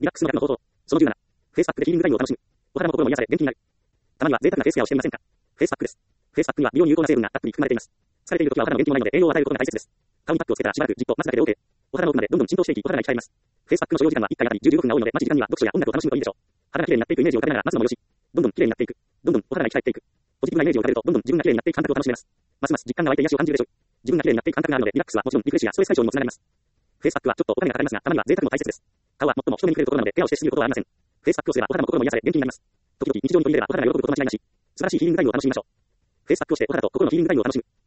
リラックスの楽の方法。その17。フェイスパックでヒーリングタイムを楽しむ。お肌も心も癒され、元気になる。たまには贅沢なフェイスケアをしてみませんか？フェイスパックです。フェイスパックには美容に有効な成分がたっぷり含まれています。疲れている時はお肌の元気もないので栄養を与えることが大切です。顔にパックをつけたらしばらくじっと待つだけで OK。お肌の奥までどんどん浸透していき、お肌が生き返ります。フェイスパックの所要時間は1回あたり15分が多いので、待ち時間には読書や音楽を楽しむといいでしょう。肌が綺麗になっていくイメージを浮かべながら待つのもよし。どんどん綺麗になっていく。どんどんお肌が生き返っていく。ポジティブなイメージを浮かべると、どんどん自分が綺麗になっていく感覚を楽しめます。ますます実感が湧いて癒しを感じるでしょう。自分が綺麗になっていく感覚があるので、リラックスはもちろんリフレッシュやストレス解消にもつながります。フェイスパックはちょっとお金がかかりますが、たまには贅沢も大切です。顔は最も人目に触れるところなので、ケアをしてしすぎることはありません。フェイスパックをすればお肌も心も癒され、元気になります。時々日常に取り入れればお肌が喜ぶこと間違いなし。素晴らしいヒーリングタイムを楽しみましょう。フェイスパックをしてお肌と心のヒーリングタイムを楽しむ。